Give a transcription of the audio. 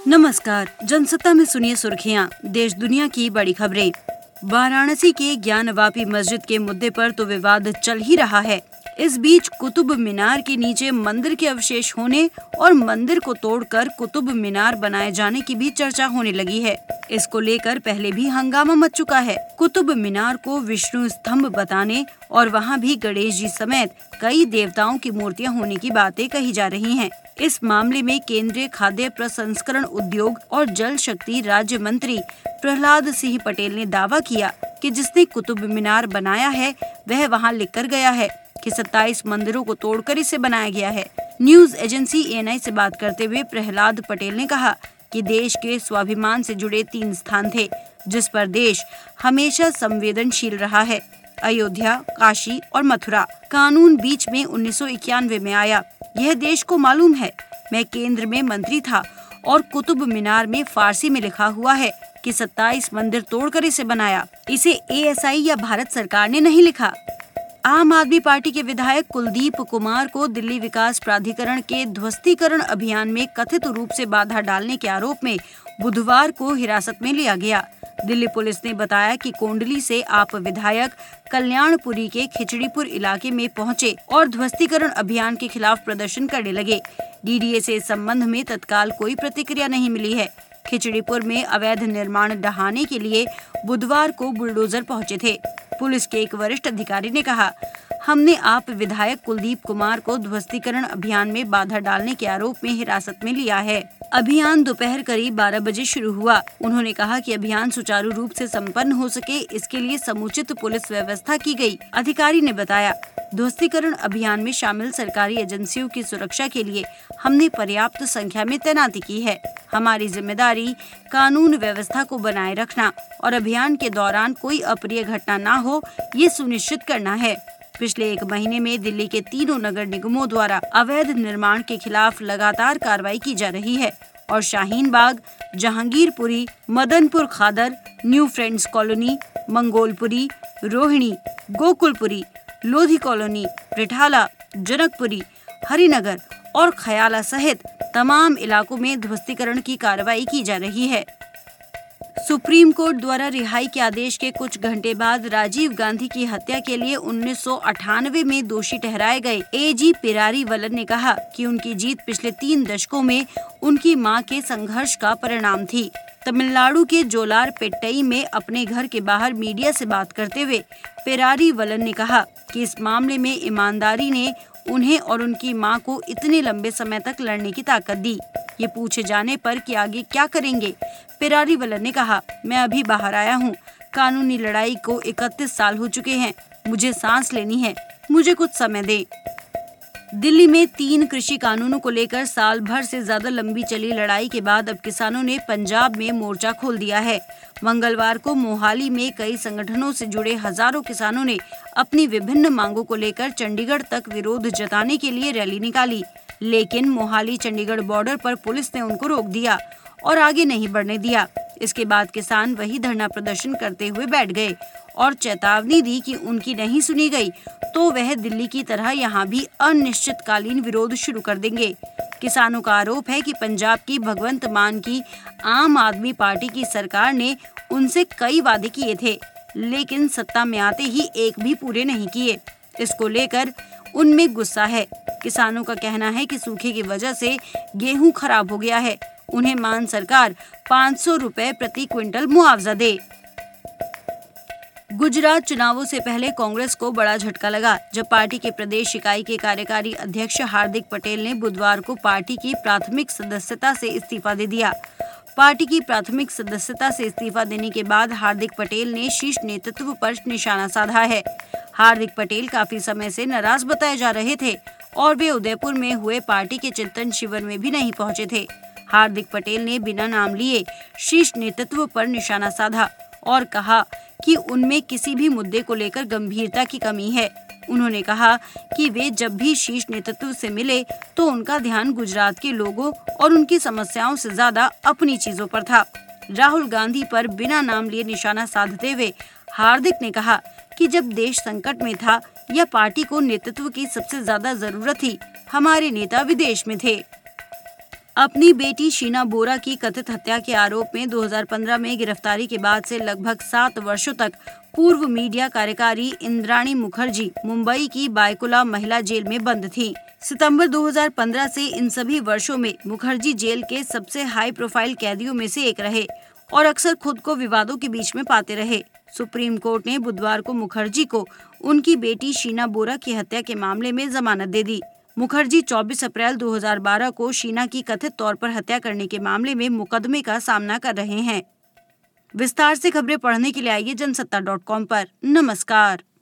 नमस्कार। जनसत्ता में सुनिए सुर्खियां, देश दुनिया की बड़ी खबरें। वाराणसी के ज्ञानवापी मस्जिद के मुद्दे पर तो विवाद चल ही रहा है। इस बीच कुतुब मीनार के नीचे मंदिर के अवशेष होने और मंदिर को तोड़कर कुतुब मीनार बनाए जाने की भी चर्चा होने लगी है। इसको लेकर पहले भी हंगामा मच चुका है। कुतुब मीनार को विष्णु स्तंभ बताने और वहां भी गणेश जी समेत कई देवताओं की मूर्तियां होने की बातें कही जा रही हैं। इस मामले में केंद्रीय खाद्य प्रसंस्करण उद्योग और जल शक्ति राज्य मंत्री प्रहलाद सिंह पटेल ने दावा किया कि जिसने कुतुब मीनार बनाया है वह वहां लिखकर गया है कि 27 मंदिरों को तोड़कर इसे बनाया गया है। न्यूज एजेंसी एएनआई से बात करते हुए प्रहलाद पटेल ने कहा कि देश के स्वाभिमान से जुड़े 3 स्थान थे जिस पर देश हमेशा संवेदनशील रहा है: अयोध्या, काशी और मथुरा। कानून बीच में 1991 में आया। यह देश को मालूम है। मैं केंद्र में मंत्री था और कुतुब मीनार में फारसी में लिखा हुआ है कि 27 मंदिर तोड़कर इसे बनाया। इसे एएसआई या भारत सरकार ने नहीं लिखा। आम आदमी पार्टी के विधायक कुलदीप कुमार को दिल्ली विकास प्राधिकरण के ध्वस्तीकरण अभियान में कथित रूप से बाधा डालने के आरोप में बुधवार को हिरासत में लिया गया। दिल्ली पुलिस ने बताया कि कोंडली से आप विधायक कल्याणपुरी के खिचड़ीपुर इलाके में पहुंचे और ध्वस्तीकरण अभियान के खिलाफ प्रदर्शन करने लगे। डीडीए से इस संबंध में तत्काल कोई प्रतिक्रिया नहीं मिली है। खिचड़ीपुर में अवैध निर्माण ढहाने के लिए बुधवार को बुलडोजर पहुंचे थे। पुलिस के एक वरिष्ठ अधिकारी ने कहा, हमने आप विधायक कुलदीप कुमार को ध्वस्तीकरण अभियान में बाधा डालने के आरोप में हिरासत में लिया है। अभियान दोपहर करीब 12 बजे शुरू हुआ। उन्होंने कहा कि अभियान सुचारू रूप से संपन्न हो सके इसके लिए समुचित पुलिस व्यवस्था की गई। अधिकारी ने बताया, ध्वस्तीकरण अभियान में शामिल सरकारी एजेंसियों की सुरक्षा के लिए हमने पर्याप्त संख्या में तैनाती की है। हमारी जिम्मेदारी कानून व्यवस्था को बनाए रखना और अभियान के दौरान कोई अप्रिय घटना न हो, ये सुनिश्चित करना है। पिछले 1 महीने में दिल्ली के 3 नगर निगमों द्वारा अवैध निर्माण के खिलाफ लगातार कार्रवाई की जा रही है और Shaheen Bagh, Jahangirpuri, Madanpur Khadar, new friends colony, Mangolpuri, Rohini, Gokulpuri, Lodhi colony, Rithala, Janakpuri, Harinagar और खयाला सहित तमाम इलाकों में ध्वस्तीकरण की कार्रवाई की जा रही है। सुप्रीम कोर्ट द्वारा रिहाई के आदेश के कुछ घंटे बाद राजीव गांधी की हत्या के लिए 1998 में दोषी ठहराए गए एजी पिरारी वलन ने कहा कि उनकी जीत पिछले 3 दशकों में उनकी मां के संघर्ष का परिणाम थी। तमिलनाडु के जोलार पेट्टई में अपने घर के बाहर मीडिया से बात करते हुए पिरारी वलन ने कहा कि इस मामले में ईमानदारी ने उन्हें और उनकी मां को इतने लंबे समय तक लड़ने की ताकत दी। ये पूछे जाने पर कि आगे क्या करेंगे, पिरारी वलन ने कहा, मैं अभी बाहर आया हूँ। कानूनी लड़ाई को 31 साल हो चुके हैं। मुझे सांस लेनी है। मुझे कुछ समय दे। दिल्ली में 3 कृषि कानूनों को लेकर साल भर से ज्यादा लंबी चली लड़ाई के बाद अब किसानों ने पंजाब में मोर्चा खोल दिया है। मंगलवार को मोहाली में कई संगठनों से जुड़े हजारों किसानों ने अपनी विभिन्न मांगों को लेकर चंडीगढ़ तक विरोध जताने के लिए रैली निकाली, लेकिन मोहाली चंडीगढ़ बॉर्डर पर पुलिस ने उनको रोक दिया और आगे नहीं बढ़ने दिया। इसके बाद किसान वही धरना प्रदर्शन करते हुए बैठ गए और चेतावनी दी कि उनकी नहीं सुनी गई तो वह दिल्ली की तरह यहाँ भी अनिश्चितकालीन विरोध शुरू कर देंगे। किसानों का आरोप है कि पंजाब की भगवंत मान की आम आदमी पार्टी की सरकार ने उनसे कई वादे किए थे, लेकिन सत्ता में आते ही एक भी पूरे नहीं किए। इसको लेकर उनमें गुस्सा है। किसानों का कहना है कि सूखे की वजह से गेहूं खराब हो गया है। उन्हें मान सरकार 500 रुपए प्रति क्विंटल मुआवजा दे। गुजरात चुनावों से पहले कांग्रेस को बड़ा झटका लगा जब पार्टी के प्रदेश इकाई के कार्यकारी अध्यक्ष हार्दिक पटेल ने बुधवार को पार्टी की प्राथमिक सदस्यता से इस्तीफा दे दिया। पार्टी की प्राथमिक सदस्यता से इस्तीफा देने के बाद हार्दिक पटेल ने शीर्ष नेतृत्व पर निशाना साधा है। हार्दिक पटेल काफी समय से नाराज बताए जा रहे थे और वे उदयपुर में हुए पार्टी के चिंतन शिविर में भी नहीं पहुंचे थे। हार्दिक पटेल ने बिना नाम लिए शीर्ष नेतृत्व पर निशाना साधा और कहा कि उनमें किसी भी मुद्दे को लेकर गंभीरता की कमी है। उन्होंने कहा कि वे जब भी शीर्ष नेतृत्व से मिले तो उनका ध्यान गुजरात के लोगों और उनकी समस्याओं से ज्यादा अपनी चीजों पर था। राहुल गांधी पर बिना नाम लिए निशाना साधते हुए हार्दिक ने कहा कि जब देश संकट में था या पार्टी को नेतृत्व की सबसे ज्यादा जरूरत थी, हमारे नेता विदेश में थे। अपनी बेटी शीना बोरा की कथित हत्या के आरोप में 2015 में गिरफ्तारी के बाद से लगभग 7 वर्षों तक पूर्व मीडिया कार्यकारी इंद्राणी मुखर्जी मुंबई की बायकुला महिला जेल में बंद थी। सितंबर 2015 से इन सभी वर्षों में मुखर्जी जेल के सबसे हाई प्रोफाइल कैदियों में से एक रहे और अक्सर खुद को विवादों के बीच में पाते रहे। सुप्रीम कोर्ट ने बुधवार को मुखर्जी को उनकी बेटी शीना बोरा की हत्या के मामले में जमानत दे दी। मुखर्जी 24 अप्रैल 2012 को शीना की कथित तौर पर हत्या करने के मामले में मुकदमे का सामना कर रहे हैं। विस्तार से खबरें पढ़ने के लिए आइए जनसत्ता.com पर। नमस्कार।